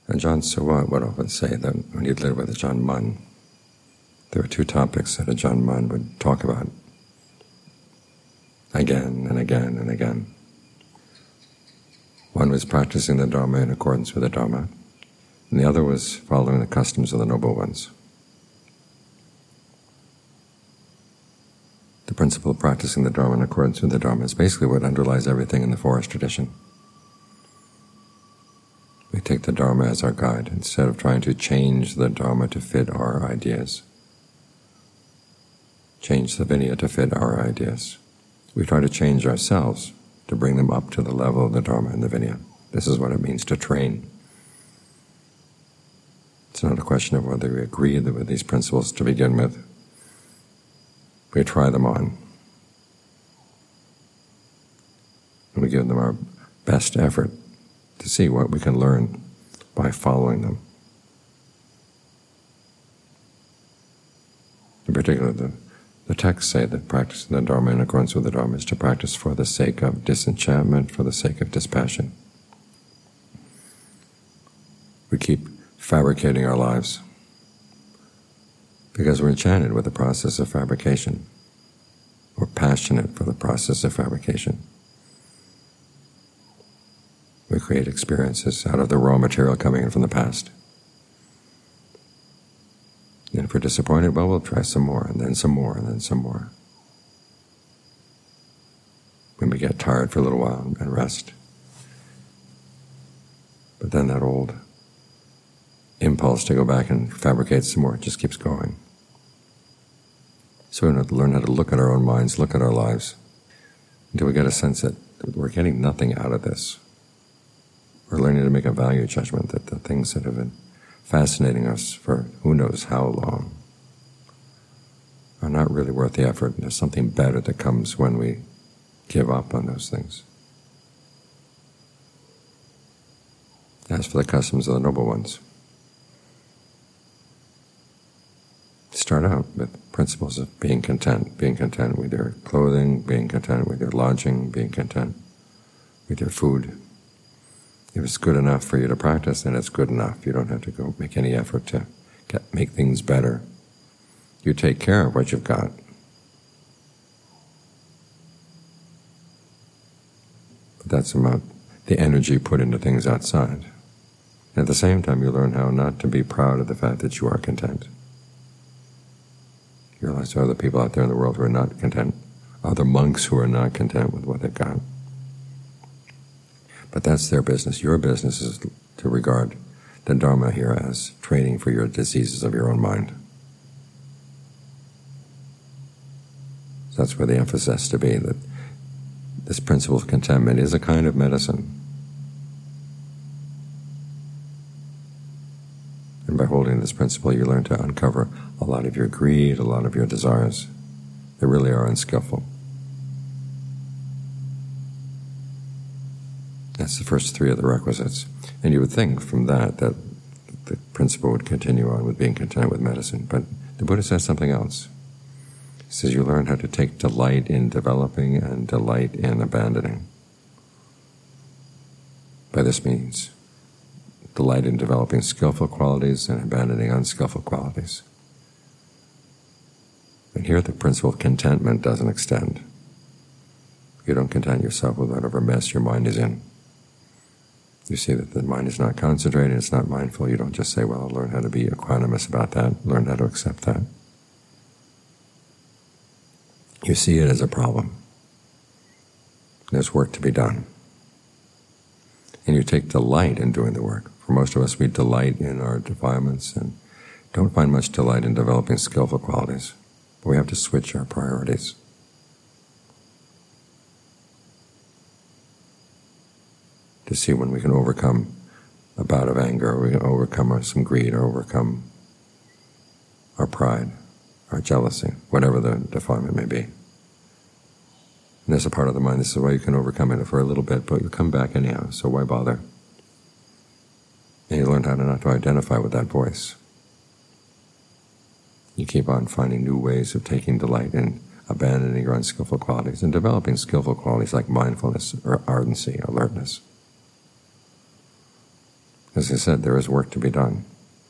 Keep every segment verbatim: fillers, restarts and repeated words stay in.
Ajahn Suwa would often say that when he'd lived with Ajahn Mun, there were two topics that Ajahn Mun would talk about again and again and again. One was practicing the Dharma in accordance with the Dharma, and the other was following the customs of the Noble Ones. The principle of practicing the Dharma in accordance with the Dharma is basically what underlies everything in the forest tradition. We take the Dharma as our guide instead of trying to change the Dharma to fit our ideas, change the Vinaya to fit our ideas. We try to change ourselves to bring them up to the level of the Dharma and the Vinaya. This is what it means to train. It's not a question of whether we agree with these principles to begin with. We try them on, and we give them our best effort to see what we can learn by following them. In particular, the, the texts say that practicing the Dharma in accordance with the Dharma is to practice for the sake of disenchantment, for the sake of dispassion. We keep fabricating our lives because we're enchanted with the process of fabrication. We're passionate for the process of fabrication. We create experiences out of the raw material coming in from the past. And if we're disappointed, well, we'll try some more, and then some more, and then some more. When we get tired for a little while and rest. But then that old impulse to go back and fabricate some more just keeps going. So we have to learn how to look at our own minds, look at our lives, until we get a sense that we're getting nothing out of this. We're learning to make a value judgment that the things that have been fascinating us for who knows how long are not really worth the effort, and there's something better that comes when we give up on those things. As for the customs of the Noble Ones, start out with principles of being content, being content with your clothing, being content with your lodging, being content with your food. If it's good enough for you to practice, then it's good enough. You don't have to go make any effort to get, make things better. You take care of what you've got. But that's about the energy put into things outside. And at the same time, you learn how not to be proud of the fact that you are content. You realize there are other people out there in the world who are not content, other monks who are not content with what they've got. But that's their business. Your business is to regard the Dharma here as training for your diseases of your own mind. So that's where the emphasis has to be, that this principle of contentment is a kind of medicine. And by holding this principle, you learn to uncover a lot of your greed, a lot of your desires that really are unskillful. That's the first three of the requisites. And you would think from that that the principle would continue on with being content with medicine. But the Buddha says something else. He says you learn how to take delight in developing and delight in abandoning. By this means, delight in developing skillful qualities and abandoning unskillful qualities. And here the principle of contentment doesn't extend. You don't content yourself with whatever mess your mind is in. You see that the mind is not concentrated, it's not mindful. You don't just say, well, I'll learn how to be equanimous about that, learn how to accept that. You see it as a problem. There's work to be done. And you take delight in doing the work. For most of us, we delight in our defilements and don't find much delight in developing skillful qualities. But we have to switch our priorities. To see when we can overcome a bout of anger, or we can overcome some greed, or overcome our pride, our jealousy, whatever the defilement may be. And there's a part of the mind that says, well, you can overcome it for a little bit, but you'll come back anyhow, so why bother? And you learn how to not to identify with that voice. You keep on finding new ways of taking delight in abandoning your unskillful qualities and developing skillful qualities like mindfulness or ardency, alertness. As I said, there is work to be done.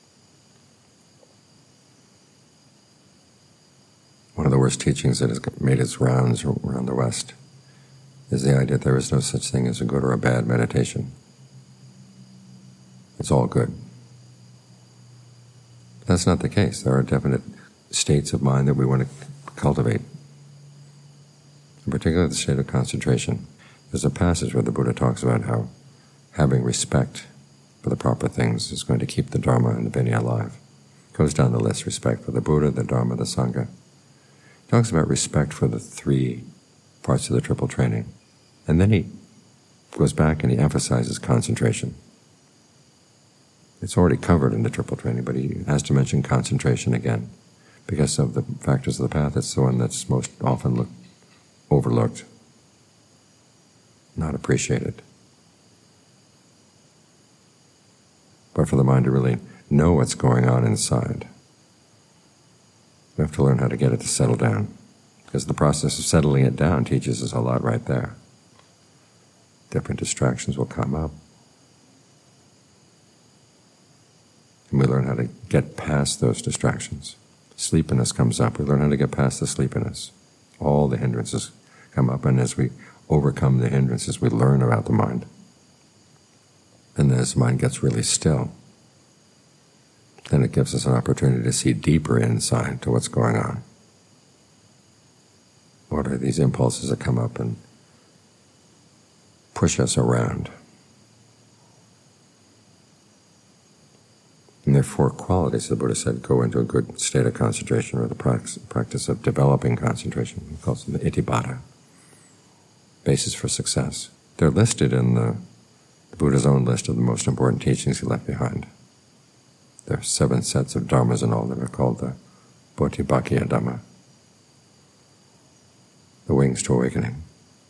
One of the worst teachings that has made its rounds around the West is the idea that there is no such thing as a good or a bad meditation. It's all good. That's not the case. There are definite states of mind that we want to cultivate. In particular, the state of concentration. There's a passage where the Buddha talks about how having respect for the proper things is going to keep the Dharma and the Vinaya alive. It goes down the list: respect for the Buddha, the Dharma, the Sangha. He talks about respect for the three parts of the triple training. And then he goes back and he emphasizes concentration. It's already covered in the triple training, but he has to mention concentration again. Because of the factors of the path, it's the one that's most often look, overlooked, not appreciated. But for the mind to really know what's going on inside, we have to learn how to get it to settle down, because the process of settling it down teaches us a lot right there. Different distractions will come up, and we learn how to get past those distractions. Sleepiness comes up, we learn how to get past the sleepiness. All the hindrances come up, and as we overcome the hindrances, we learn about the mind. And as the mind gets really still, then it gives us an opportunity to see deeper inside to what's going on. What are these impulses that come up and push us around? And there are four qualities, the Buddha said, go into a good state of concentration, or the practice of developing concentration. He calls them the Itipada, basis for success. They're listed in the, the Buddha's own list of the most important teachings he left behind. There are seven sets of dharmas in all that are called the Bodhibhagya Dhamma, the wings to awakening.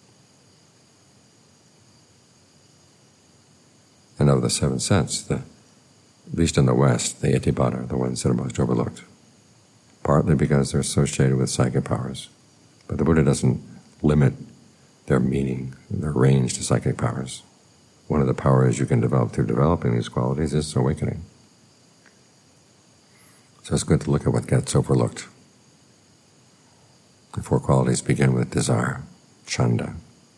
And of the seven sets, the, at least in the West, the Itipada are the ones that are most overlooked, partly because they're associated with psychic powers. But the Buddha doesn't limit their meaning, their range to psychic powers. One of the powers you can develop through developing these qualities is awakening. So it's good to look at what gets overlooked. The four qualities begin with desire, chanda.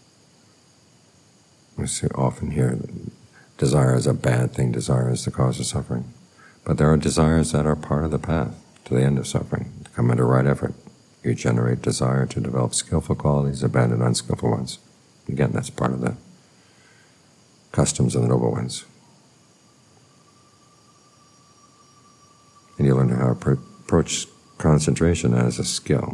We see often here that desire is a bad thing, desire is the cause of suffering. But there are desires that are part of the path to the end of suffering, to come under right effort. You generate desire to develop skillful qualities, abandon unskillful ones. Again, that's part of the customs of the noble ones. And you learn how to approach concentration as a skill.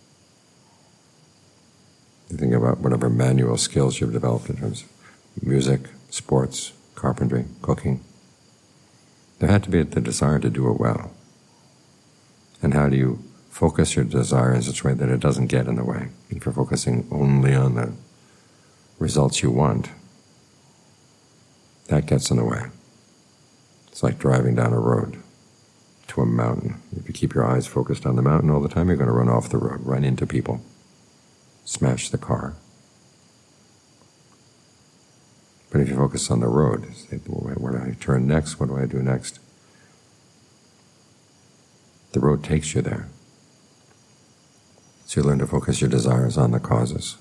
You think about whatever manual skills you've developed in terms of music, sports, carpentry, cooking. There had to be the desire to do it well. And how do you focus your desire in such a way that it doesn't get in the way? If you're focusing only on the results you want, that gets in the way. It's like driving down a road to a mountain. If you keep your eyes focused on the mountain all the time, you're going to run off the road, run into people, smash the car. But if you focus on the road, say, where do I turn next? What do I do next? The road takes you there. So you learn to focus your desires on the causes.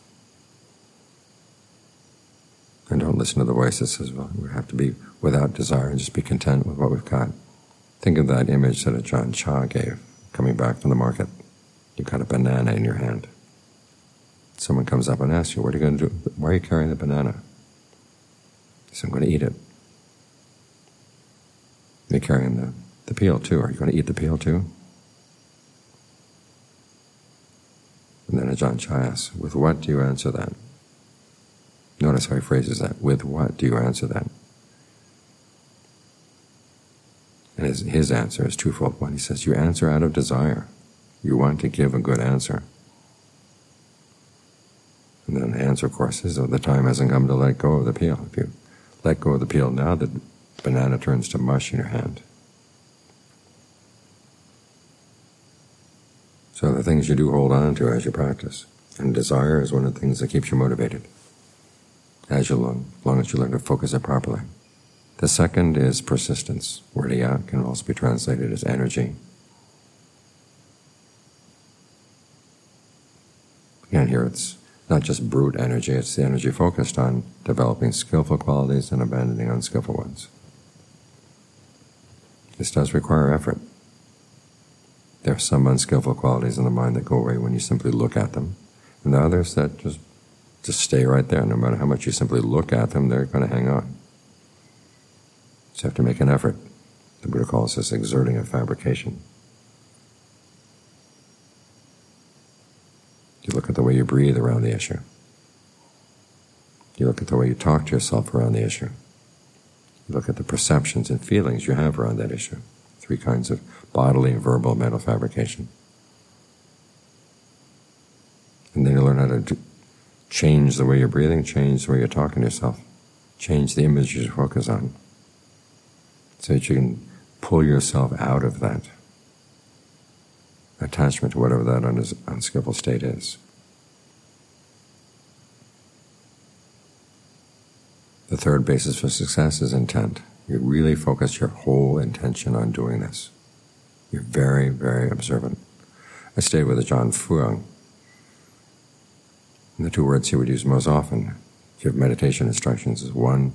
And don't listen to the voice that says, well, we have to be without desire and just be content with what we've got. Think of that image that Ajahn Chah gave, coming back from the market. You've got a banana in your hand. Someone comes up and asks you, what are you going to do? Why are you carrying the banana? He says, I'm going to eat it. You're carrying the, the peel too. Are you going to eat the peel too? And then Ajahn Chah asks, with what do you answer that? Notice how he phrases that. With what do you answer that? And his, his answer is twofold. One, he says, you answer out of desire. You want to give a good answer. And then the answer, of course, is that the time hasn't come to let go of the peel. If you let go of the peel now, the banana turns to mush in your hand. So the things you do hold on to as you practice. And desire is one of the things that keeps you motivated, as you learn, as long as you learn to focus it properly. The second is persistence. Virya can also be translated as energy. Again, here it's not just brute energy, it's the energy focused on developing skillful qualities and abandoning unskillful ones. This does require effort. There are some unskillful qualities in the mind that go away when you simply look at them, and the others that just, just stay right there. No matter how much you simply look at them, they're going to hang on. So you have to make an effort. The Buddha calls this exerting a fabrication. You look at the way you breathe around the issue. You look at the way you talk to yourself around the issue. You look at the perceptions and feelings you have around that issue. Three kinds of bodily, verbal, mental fabrication. And then you learn how to do, change the way you're breathing, change the way you're talking to yourself, change the images you focus on, so that you can pull yourself out of that attachment to whatever that un unskillful state is. The third basis for success is intent. You really focus your whole intention on doing this. You're very, very observant. I stayed with Ajahn Fuang, and the two words he would use most often to give meditation instructions is one,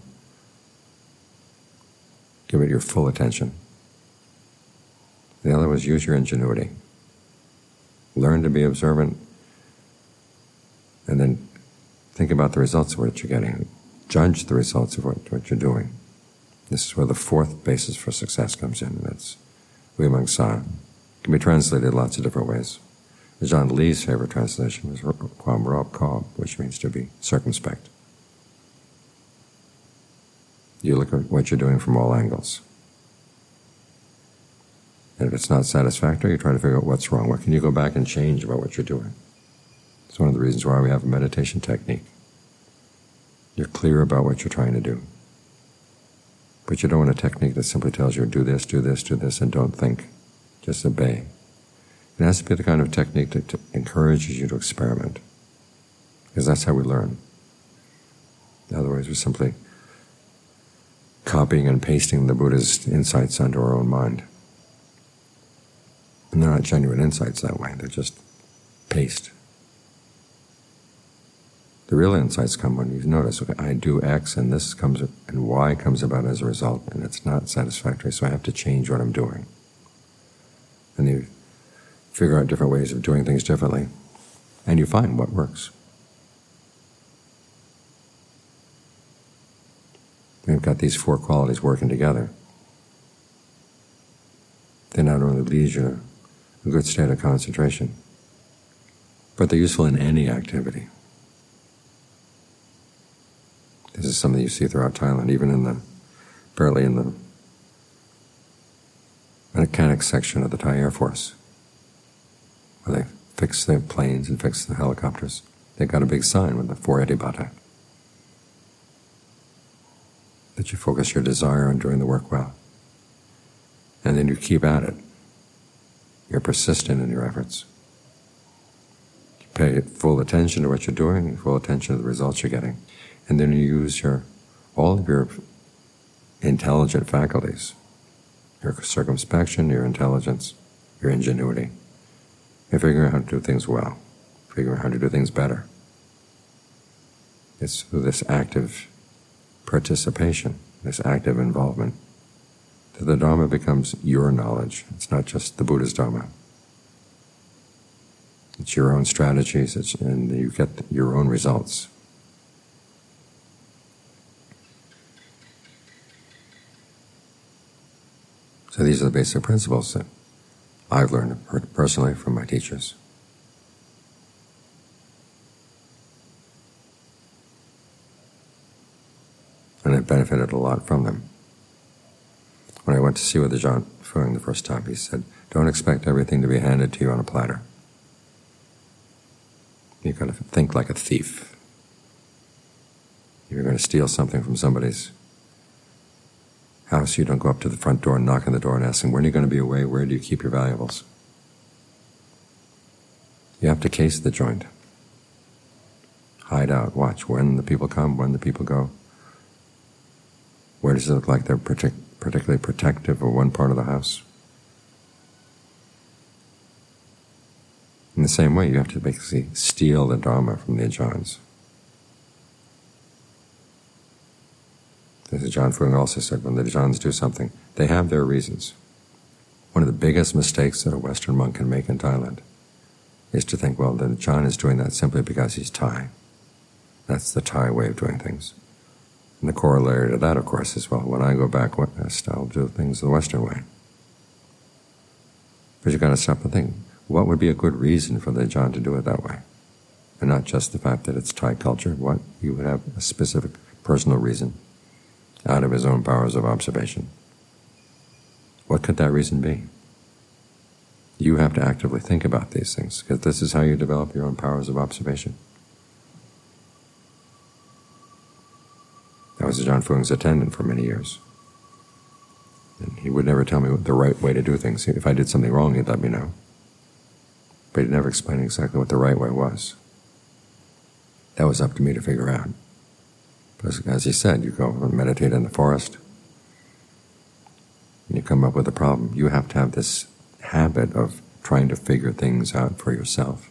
give it your full attention. The other was use your ingenuity. Learn to be observant, and then think about the results of what you're getting. Judge the results of what, what you're doing. This is where the fourth basis for success comes in, and that's Vimamsa. It can be translated lots of different ways. Ajahn Lee's favorite translation was Quam Rob Cobb, which means to be circumspect. You look at what you're doing from all angles. And if it's not satisfactory, you try to figure out what's wrong. What can you go back and change about what you're doing? It's one of the reasons why we have a meditation technique. You're clear about what you're trying to do. But you don't want a technique that simply tells you, do this, do this, do this, and don't think. Just obey. It has to be the kind of technique that to encourages you to experiment, because that's how we learn. Otherwise, we're simply copying and pasting the Buddha's insights onto our own mind. And they're not genuine insights that way, they're just paste. The real insights come when you notice, okay, I do X and this comes, and Y comes about as a result, and it's not satisfactory, so I have to change what I'm doing. And you figure out different ways of doing things differently, and you find what works. We've got these four qualities working together. They not only lead you to a good state of concentration, but they're useful in any activity. This is something you see throughout Thailand, even in the, apparently in the mechanics section of the Thai Air Force, where they fix the planes and fix the helicopters. They've got a big sign with the four Etibhata, that you focus your desire on doing the work well. And then you keep at it. You're persistent in your efforts. You pay full attention to what you're doing, full attention to the results you're getting. And then you use your all of your intelligent faculties, your circumspection, your intelligence, your ingenuity. You're figuring out how to do things well, figuring out how to do things better. It's through this active participation, this active involvement, that the Dharma becomes your knowledge. It's not just the Buddha's Dharma. It's your own strategies, it's, and you get your own results. So these are the basic principles that I've learned personally from my teachers. And I've benefited a lot from them. When I went to see with Ajahn Fuang the first time, he said, don't expect everything to be handed to you on a platter. You've got to think like a thief. If you're going to steal something from somebody's house, you don't go up to the front door and knock on the door and ask them, when are you going to be away? Where do you keep your valuables? You have to case the joint. Hide out, watch when the people come, when the people go. Where does it look like they're partic- particularly protective of one part of the house? In the same way, you have to basically steal the Dharma from the Ajahns. As Ajahn Fuang also said, when the Ajahns do something, they have their reasons. One of the biggest mistakes that a Western monk can make in Thailand is to think, well, the Ajahn is doing that simply because he's Thai. That's the Thai way of doing things. And the corollary to that, of course, is, well, when I go back west, I'll do things the Western way. But you've got to stop and think, what would be a good reason for the Ajahn to do it that way? And not just the fact that it's Thai culture. What? He would have a specific personal reason out of his own powers of observation. What could that reason be? You have to actively think about these things, because this is how you develop your own powers of observation. I was Ajahn Fuang's attendant for many years. And he would never tell me what the right way to do things. If I did something wrong, he'd let me know. But he'd never explain exactly what the right way was. That was up to me to figure out. Because, as he said, you go and meditate in the forest, and you come up with a problem. You have to have this habit of trying to figure things out for yourself,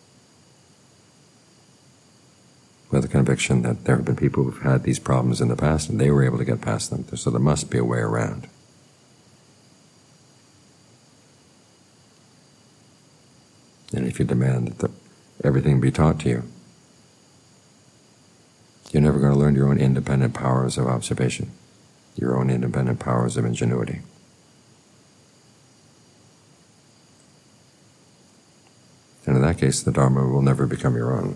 with the conviction that there have been people who've had these problems in the past and they were able to get past them, so there must be a way around. And if you demand that the, everything be taught to you, you're never going to learn your own independent powers of observation, your own independent powers of ingenuity. And in that case, the Dharma will never become your own.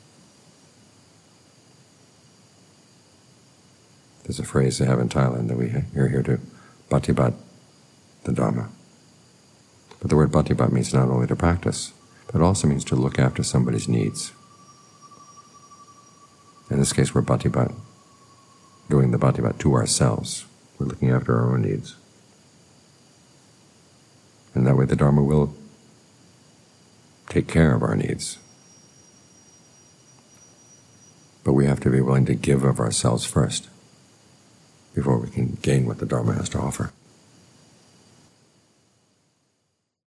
There's a phrase they have in Thailand that we hear here too, bhatibat, the Dharma. But the word bhatibat means not only to practice, but it also means to look after somebody's needs. In this case, we're bhatibat, doing the bhatibat to ourselves. We're looking after our own needs. And that way the Dharma will take care of our needs. But we have to be willing to give of ourselves first, before we can gain what the Dharma has to offer.